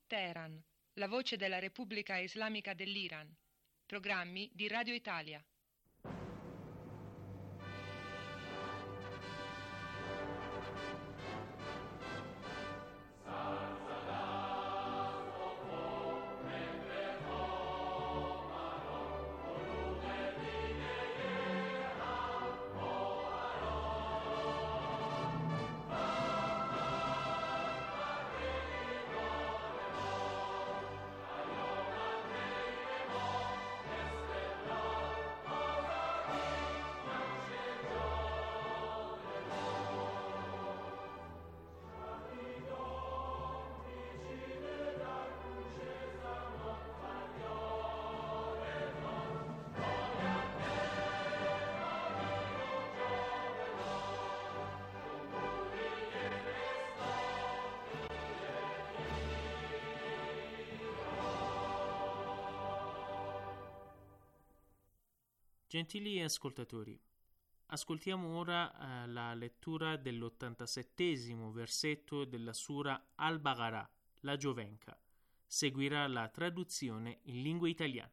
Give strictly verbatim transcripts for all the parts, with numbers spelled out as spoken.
Teheran, la voce della Repubblica Islamica dell'Iran. Programmi di Radio Italia. Gentili ascoltatori, ascoltiamo ora eh, la lettura dell'ottantasettesimo versetto della Sura Al-Baqarah, la Giovenca. Seguirà la traduzione in lingua italiana.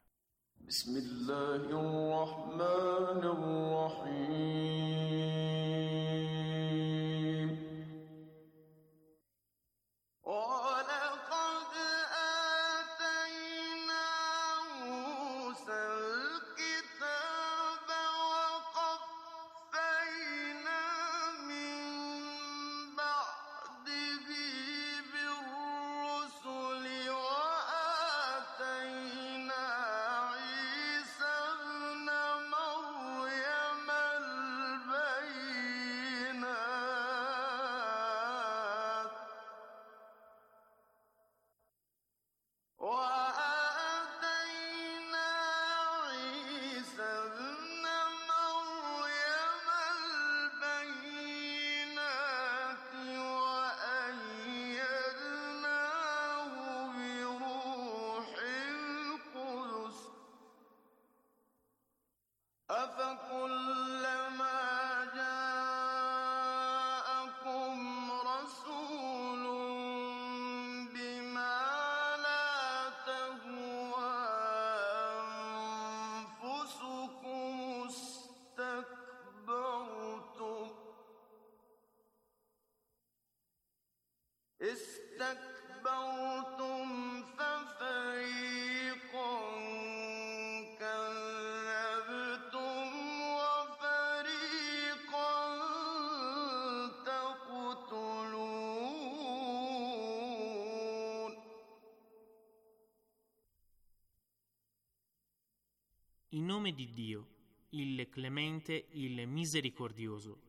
استكبرتم ففريقا كذبتم وفريقا تقتلون. In nome di Dio, il Clemente, il Misericordioso.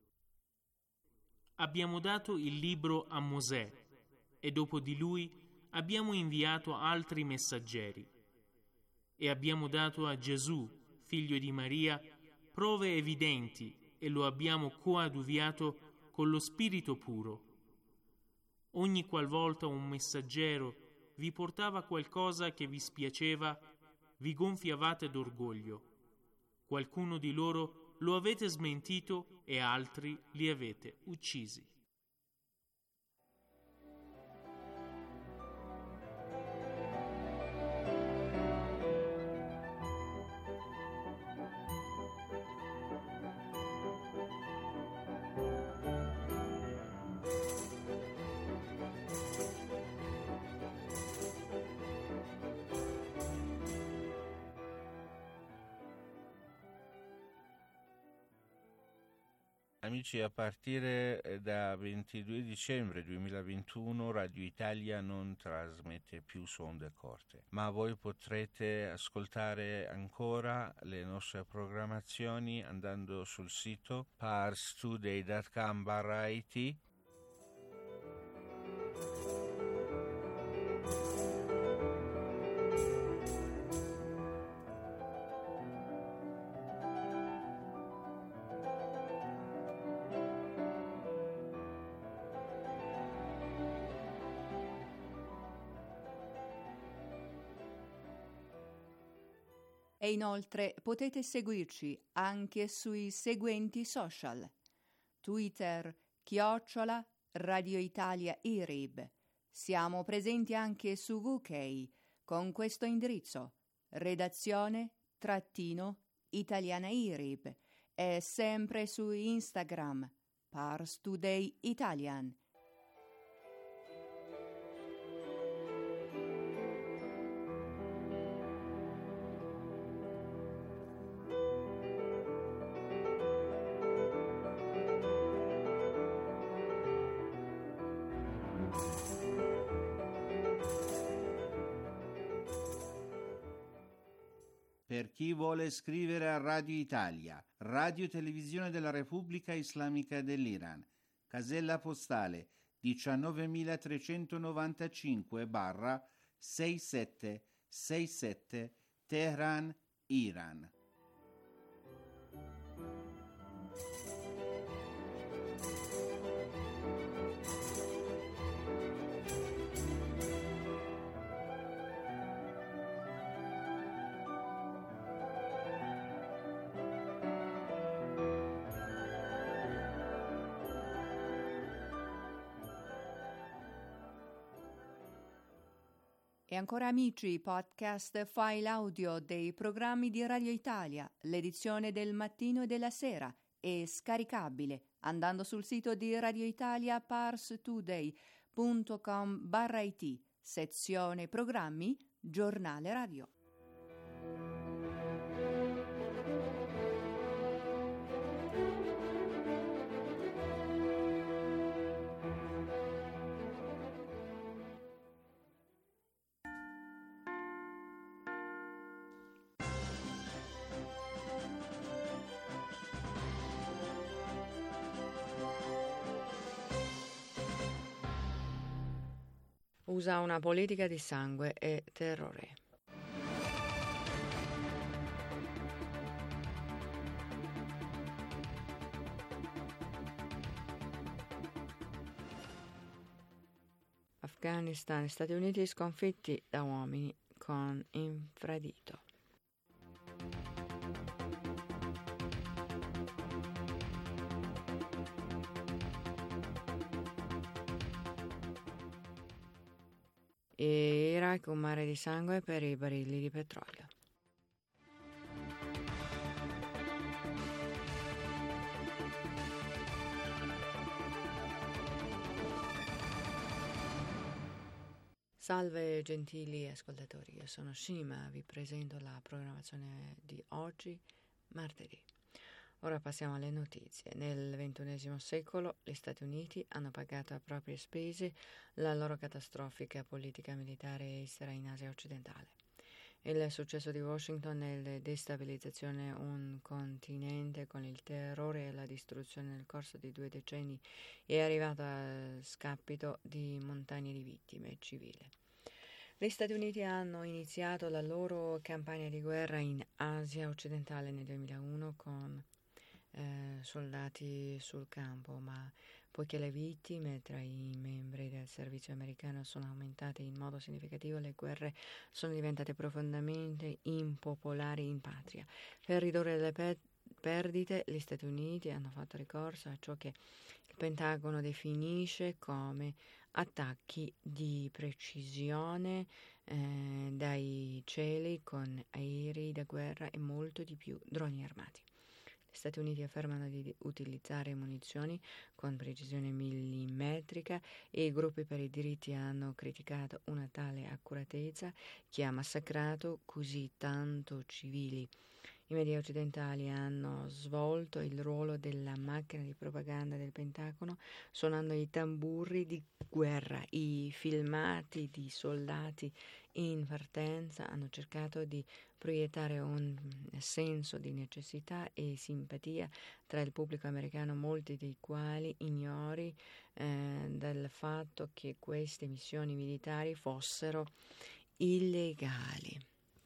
Abbiamo dato il libro a Mosè e dopo di lui abbiamo inviato altri messaggeri e abbiamo dato a Gesù, figlio di Maria, prove evidenti e lo abbiamo coadiuviato con lo Spirito puro. Ogni qualvolta un messaggero vi portava qualcosa che vi spiaceva, vi gonfiavate d'orgoglio. Qualcuno di loro lo avete smentito e altri li avete uccisi. Amici, a partire da ventidue dicembre duemilaventuno Radio Italia non trasmette più su onde corte, ma voi potrete ascoltare ancora le nostre programmazioni andando sul sito parstoday punto com barra it. E inoltre potete seguirci anche sui seguenti social: Twitter chiocciola Radio Italia I R I B, Siamo presenti anche su V K con questo indirizzo: redazione trattino Italiana I R I B, e sempre su Instagram Pars Today Italian. Per chi vuole scrivere a Radio Italia, Radio Televisione della Repubblica Islamica dell'Iran, casella postale diciannovemilatrecentonovantacinque sessantasette Teheran, Iran. E ancora amici, podcast file audio dei programmi di Radio Italia, l'edizione del mattino e della sera, è scaricabile andando sul sito di Radio Italia parstoday punto com barra it, sezione programmi, giornale radio. Usa una politica di sangue e terrore. Afghanistan e Stati Uniti sconfitti da uomini con infradito. E Iraq un mare di sangue per i barili di petrolio. Salve gentili ascoltatori, io sono Shima, vi presento la programmazione di oggi, martedì. Ora passiamo alle notizie. Nel ventunesimo secolo gli Stati Uniti hanno pagato a proprie spese la loro catastrofica politica militare estera in Asia occidentale. Il successo di Washington nella destabilizzazione un continente con il terrore e la distruzione nel corso di due decenni è arrivato a scapito di montagne di vittime civili. Gli Stati Uniti hanno iniziato la loro campagna di guerra in Asia occidentale nel duemilauno con Eh, soldati sul campo, ma poiché le vittime tra i membri del servizio americano sono aumentate in modo significativo, le guerre sono diventate profondamente impopolari in patria. Per ridurre le pe- perdite, gli Stati Uniti hanno fatto ricorso a ciò che il Pentagono definisce come attacchi di precisione eh, dai cieli con aerei da guerra e molto di più droni armati. Gli Stati Uniti affermano di utilizzare munizioni con precisione millimetrica e i gruppi per i diritti hanno criticato una tale accuratezza che ha massacrato così tanto civili. I media occidentali hanno svolto il ruolo della macchina di propaganda del Pentagono, suonando i tamburi di guerra. I filmati di soldati in partenza hanno cercato di proiettare un senso di necessità e simpatia tra il pubblico americano, molti dei quali ignori eh, del fatto che queste missioni militari fossero illegali.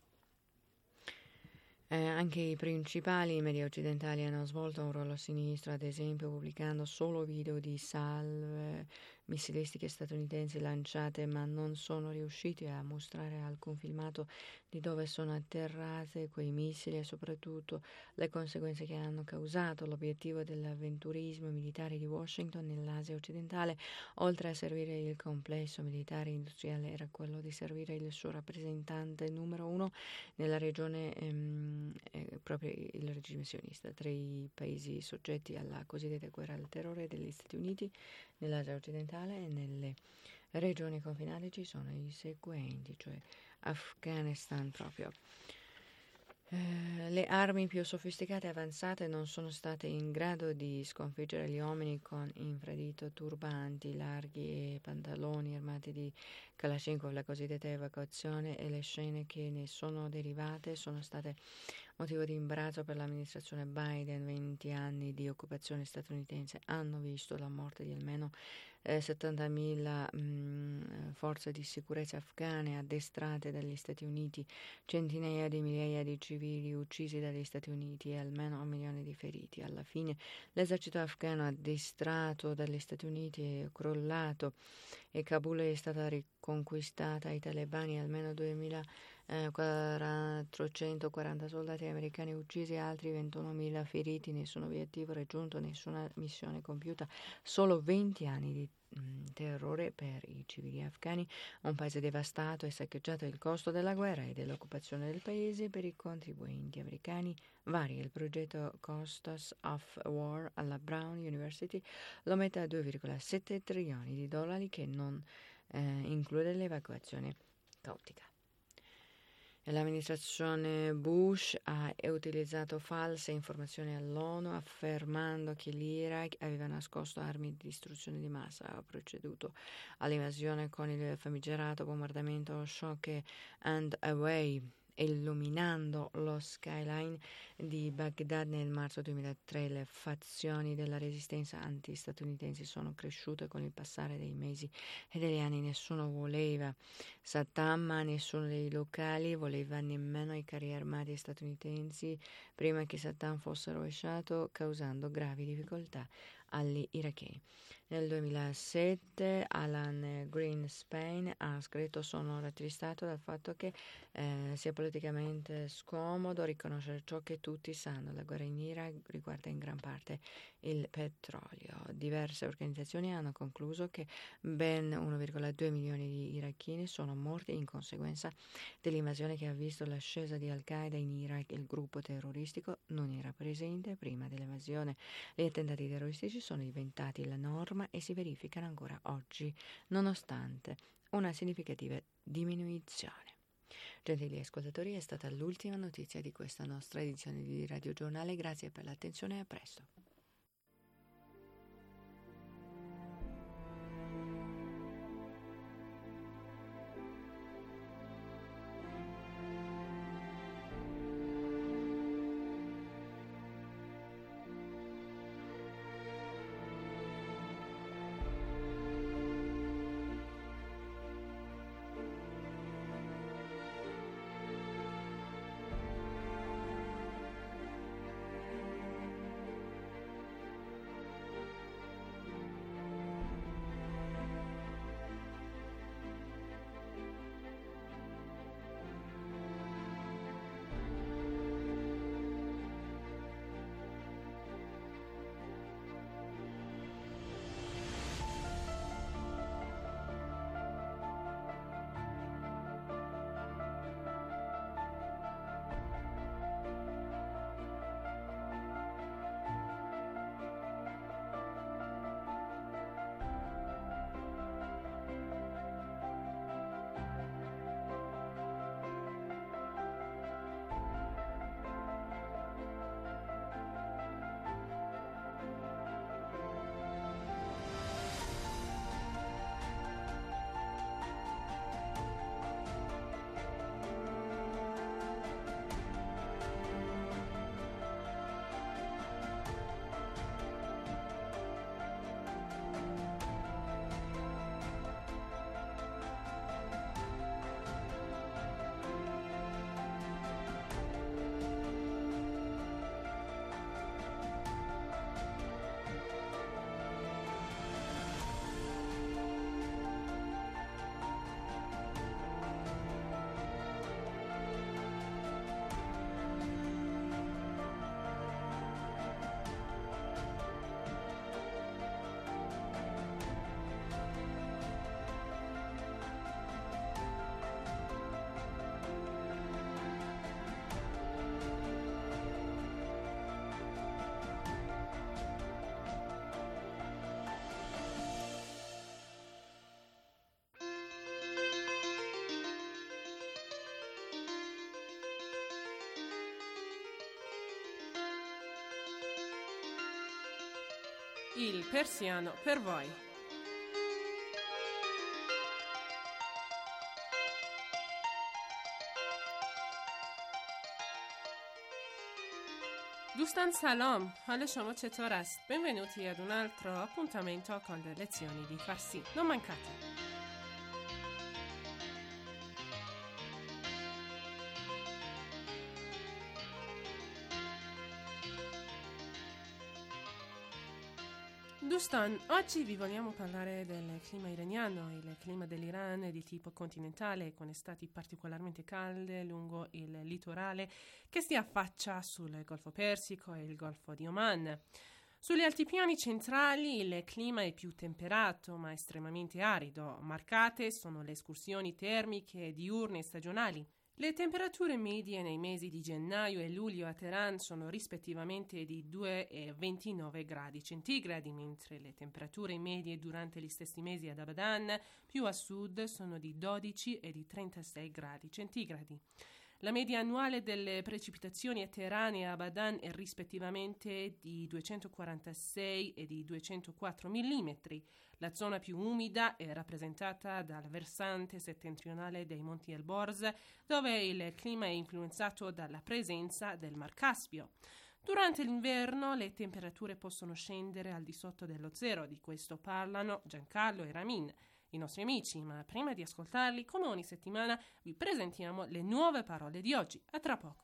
Eh, anche i principali media occidentali hanno svolto un ruolo sinistro, ad esempio pubblicando solo video di salve missilistiche statunitensi lanciate, ma non sono riusciti a mostrare alcun filmato di dove sono atterrate quei missili e soprattutto le conseguenze che hanno causato. L'obiettivo dell'avventurismo militare di Washington nell'Asia occidentale, oltre a servire il complesso militare industriale, era quello di servire il suo rappresentante numero uno nella regione, ehm, eh, proprio il regime sionista. Tra i paesi soggetti alla cosiddetta guerra al terrore degli Stati Uniti nell'Asia occidentale e nelle regioni confinanti ci sono i seguenti, cioè Afghanistan proprio. Eh, le armi più sofisticate e avanzate non sono state in grado di sconfiggere gli uomini con infradito, turbanti larghi e pantaloni armati di Kalashnikov. La cosiddetta evacuazione e le scene che ne sono derivate sono state motivo di imbarazzo per l'amministrazione Biden. venti anni di occupazione statunitense hanno visto la morte di almeno eh, settantamila mh, forze di sicurezza afghane addestrate dagli Stati Uniti, centinaia di migliaia di civili uccisi dagli Stati Uniti e almeno un milione di feriti. Alla fine l'esercito afghano addestrato dagli Stati Uniti è crollato e Kabul è stata riconquistata ai talebani e almeno duemilaquattrocentoquaranta soldati americani uccisi e altri ventunomila feriti. Nessun obiettivo raggiunto, nessuna missione compiuta, solo venti anni di mh, terrore per i civili afghani, un paese devastato e saccheggiato. Il costo della guerra e dell'occupazione del paese per i contribuenti americani varia. Il progetto Costs of War alla Brown University lo mette a due virgola sette trilioni di dollari, che non eh, include l'evacuazione caotica. L'amministrazione Bush ha utilizzato false informazioni all'ONU affermando che l'Iraq aveva nascosto armi di distruzione di massa. Ha proceduto all'invasione con il famigerato bombardamento Shock and Away, illuminando lo skyline di Baghdad nel marzo duemilatré. Le fazioni della resistenza antistatunitensi sono cresciute con il passare dei mesi e degli anni. Nessuno voleva Saddam, ma nessuno dei locali voleva nemmeno i carri armati statunitensi prima che Saddam fosse rovesciato, causando gravi difficoltà agli iracheni. Nel duemilasette Alan Greenspan ha scritto: sono rattristato dal fatto che eh, sia politicamente scomodo riconoscere ciò che tutti sanno. La guerra in Iraq riguarda in gran parte il petrolio. Diverse organizzazioni hanno concluso che ben uno virgola due milioni di iracheni sono morti in conseguenza dell'invasione che ha visto l'ascesa di Al-Qaeda in Iraq. Il gruppo terroristico non era presente prima dell'invasione. Gli attentati terroristici sono diventati la norma e si verificano ancora oggi, nonostante una significativa diminuzione. Gentili ascoltatori, è stata l'ultima notizia di questa nostra edizione di Radio Giornale. Grazie per l'attenzione e a presto. il persiano per voi. دوستان سلام، حال شما چطور است؟ benvenuti ad un altro appuntamento con le lezioni di Farsi. Non mancate! Dostan, oggi vi vogliamo parlare del clima iraniano. Il clima dell'Iran è di tipo continentale, con estati particolarmente calde lungo il litorale che si affaccia sul Golfo Persico e il Golfo di Oman. Sugli altipiani centrali il clima è più temperato ma estremamente arido. Marcate sono le escursioni termiche diurne e stagionali. Le temperature medie nei mesi di gennaio e luglio a Teheran sono rispettivamente di due e ventinove gradi centigradi, mentre le temperature medie durante gli stessi mesi ad Abadan, più a sud, sono di dodici e di trentasei gradi centigradi. La media annuale delle precipitazioni a Teheran e Abadan è rispettivamente di duecentoquarantasei e di duecentoquattro millimetri. La zona più umida è rappresentata dal versante settentrionale dei Monti Elborz, dove il clima è influenzato dalla presenza del Mar Caspio. Durante l'inverno le temperature possono scendere al di sotto dello zero, di questo parlano Giancarlo e Ramin, i nostri amici, ma prima di ascoltarli, come ogni settimana, vi presentiamo le nuove parole di oggi. A tra poco.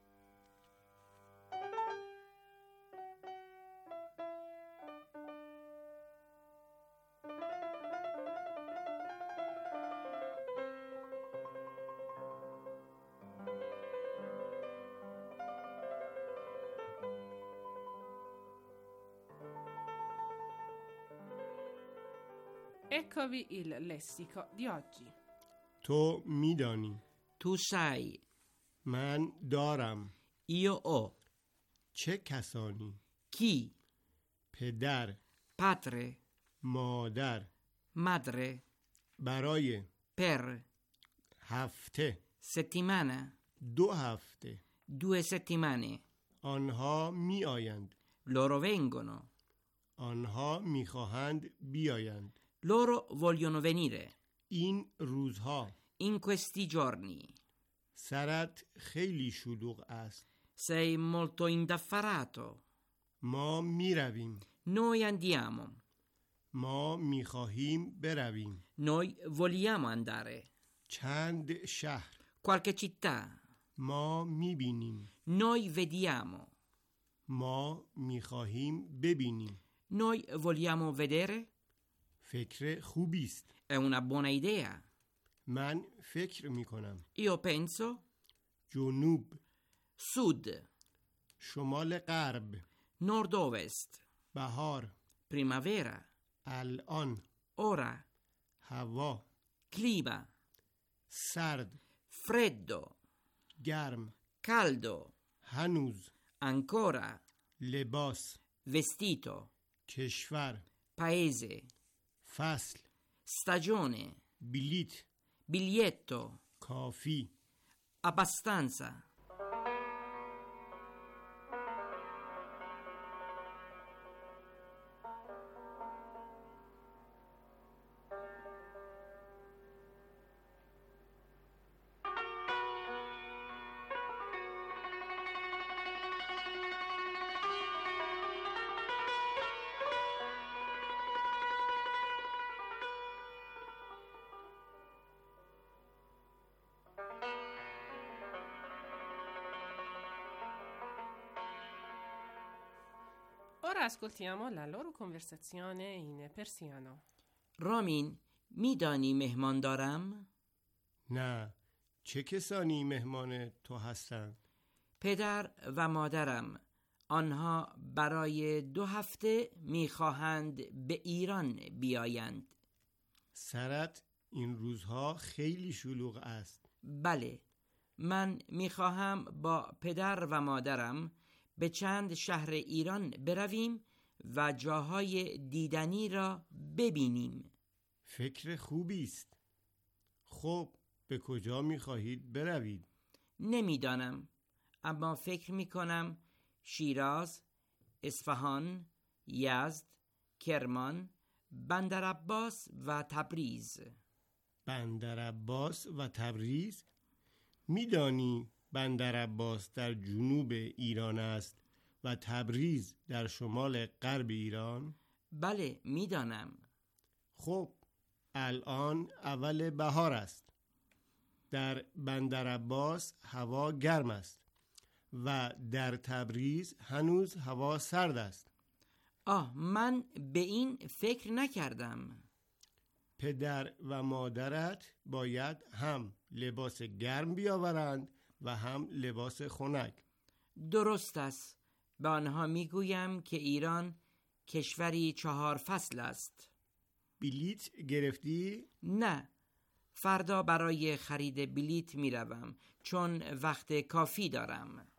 Eccovi il lessico di oggi. تو میدانی. تو sai. من دارم. Io ho. چه کسانی؟ Chi. پدر. Padre. مادر. Madre. برای. Per. هفته. Settimana. دو هفته. Due settimane. آنها می آیند. Loro vengono. آنها می خواهند بیایند. Loro vogliono venire. این روزها. In questi giorni. سرت خیلی شلوغ است. Sei molto indaffarato. ما می رویم. Noi andiamo. ما می خواهیم برویم. Noi vogliamo andare. چند شهر. Qualche città. ما می بینیم. Noi vediamo. ما می خواهیم ببینیم. Noi vogliamo vedere. فکر خوبی است. È una buona idea. من فکر می کنم. Io penso. جنوب. Sud. شمال غرب. Nord-ovest. بهار. Primavera. الان. Ora. هوا. Clima. سرد. Freddo. گرم. Caldo. هنوز. Ancora. لباس. Vestito. کشور. Paese. فصل. Stagione. بلیت. Biglietto. کافی. Abbastanza. Ora ascoltiamo la loro conversazione in persiano. رامین میدانی مهمان دارم؟ نه. چه کسانی مهمان تو هستند؟ پدر و مادرم. آنها برای دو هفته میخواهند به ایران بیایند. سرت این روزها خیلی شلوغ است. بله. من میخواهم با پدر و مادرم به چند شهر ایران برویم و جاهای دیدنی را ببینیم. فکر خوبی است. خب به کجا می‌خواهید بروید؟ نمیدانم، اما فکر می‌کنم شیراز، اصفهان، یزد، کرمان، بندرعباس و تبریز. بندرعباس و تبریز؟ میدانی بندرعباس در جنوب ایران است و تبریز در شمال غرب ایران؟ بله میدانم. خب الان اول بهار است. در بندرعباس هوا گرم است و در تبریز هنوز هوا سرد است. آه، من به این فکر نکردم. پدر و مادرت باید هم لباس گرم بیاورند و هم لباس خنک. درست است. به آنها میگویم که ایران کشوری چهار فصل است. بلیت گرفتی؟ نه، فردا برای خرید بلیت میروم چون وقت کافی دارم.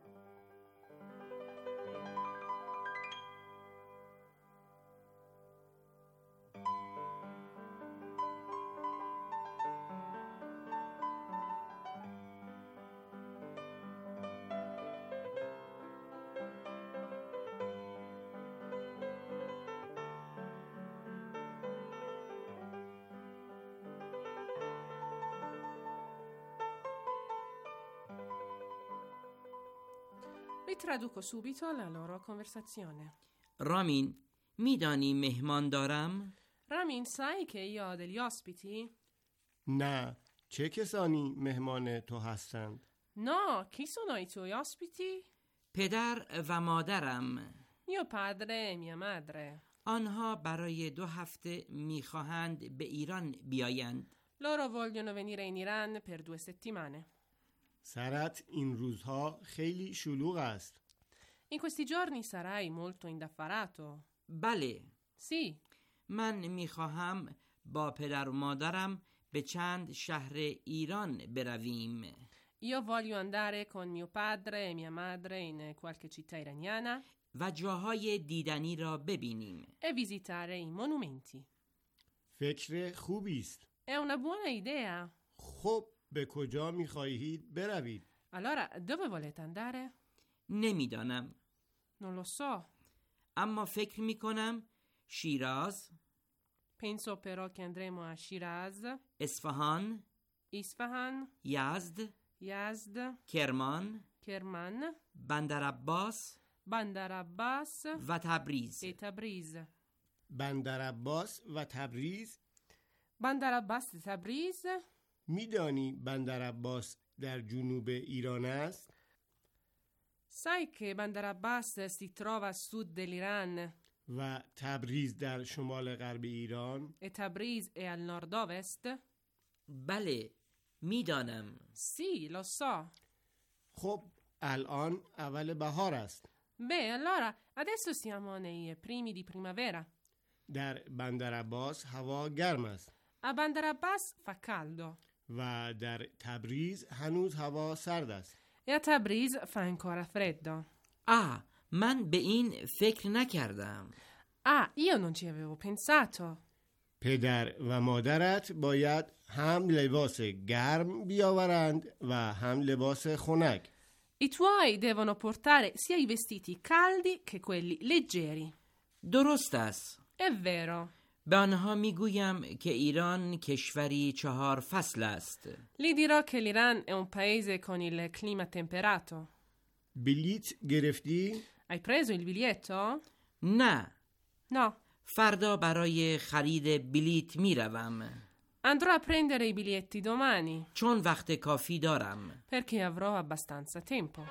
Vi traduco subito la loro conversazione. رامین، میدانی مهمان دارم؟ Ramin, sai che io ho degli ospiti? نه، چه کسانی مهمان تو هستند؟ No, chi sono i tuoi ospiti? پدر و مادرم. Mio padre e mia madre. آنها برای دو هفته میخواهند به ایران بیایند. Loro vogliono venire in Iran per due settimane. سرت این روزها خیلی شلوغ است. In questi giorni sarai molto indaffarato. بله. Sì. من میخواهم با پدر و مادرم به چند شهر ایران برویم. Io voglio andare con mio padre e mia madre in qualche città iraniana و جاهای دیدنی را ببینیم. e visitare i monumenti. فکر خوبی است. È una buona idea. خب به کجا می‌خواهید بروید؟ Allora, dove volete andare? نمیدانم. Non lo so. اما فکر میکنم شیراز، Penso però che andremo a Shiraz, اصفهان، Isfahan, یزد، Yazd, کرمان، Kerman, بندرعباس Bandar Abbas و تبریز. e Tabriz. بندرعباس و تبریز؟ Bandar Abbas e Tabriz? میدانی بندرعباس در جنوب ایران است؟ Sai che Bandar Abbas si trova a sud dell'Iran و تبریز در شمال غرب ایران؟ e Tabriz è al nord-ovest? بله، میدانم. Sì, lo so. خب الان اول بهار است. Beh, allora, adesso siamo nei primi di primavera. در بندرعباس هوا گرم است. A Bandar Abbas fa caldo و در تبریز هنوز هوا سرد است. e a Tabriz fa ancora freddo. آه، من به این فکر نکردم. Ah, io non ci avevo pensato. پدر و مادرت باید هم لباس گرم بیاورند و هم لباس خنک. I tuoi devono portare sia i vestiti caldi che quelli leggeri. درست است. È vero. به آنها میگویم که ایران کشوری چهار فصل است. Gli dirò che l'Iran è un paese con il clima temperato. بلیت گرفتی؟ Hai preso il biglietto? نه، No. فردا برای خرید بلیت میروم. Andrò a prendere i biglietti domani چون وقت کافی دارم. perché avrò abbastanza tempo.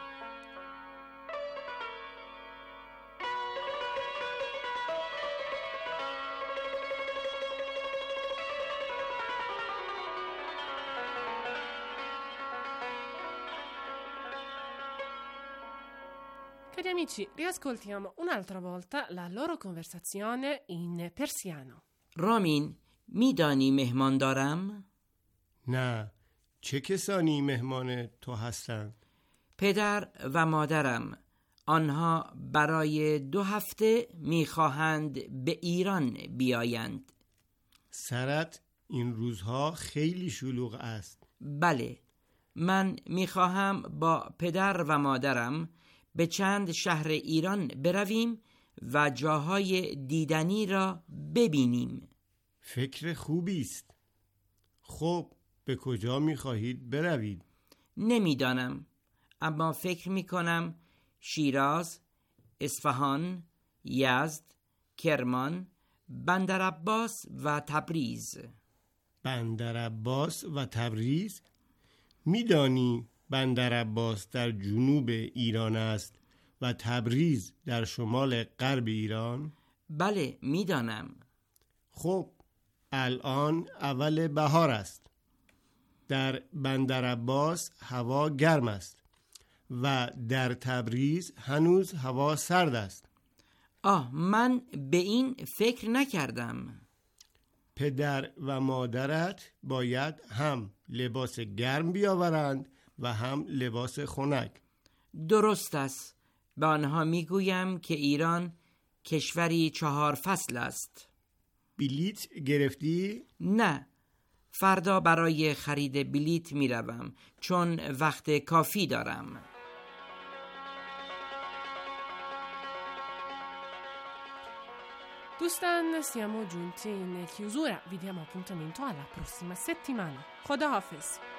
Cari amici, riascoltiamo un'altra volta la loro conversazione in persiano. رامین، میدانی مهمان دارم؟ نه، چه کسانی مهمان تو هستند؟ پدر و مادرم. آنها برای دو هفته میخواهند به ایران بیایند. سرت این روزها خیلی شلوغ است. بله، من میخواهم با پدر و مادرم به چند شهر ایران برویم و جاهای دیدنی را ببینیم. فکر خوبی است. خب به کجا می خواهید بروید؟ نمیدانم، اما فکر می کنم شیراز، اصفهان، یزد، کرمان، بندرعباس و تبریز. بندرعباس و تبریز؟ میدانی بندرعباس در جنوب ایران است و تبریز در شمال غرب ایران؟ بله میدانم. خب الان اول بهار است. در بندرعباس هوا گرم است و در تبریز هنوز هوا سرد است. آه، من به این فکر نکردم. پدر و مادرت باید هم لباس گرم بیاورند و هم لباس خنک. درست است. به آنها میگویم که ایران کشوری چهار فصل است. بلیت گرفتی؟ نه، فردا برای خرید بلیت میروم چون وقت کافی دارم. Dostan, siamo giunti in chiusura. Vi diamo appuntamento alla prossima settimana. Khuda Hafiz.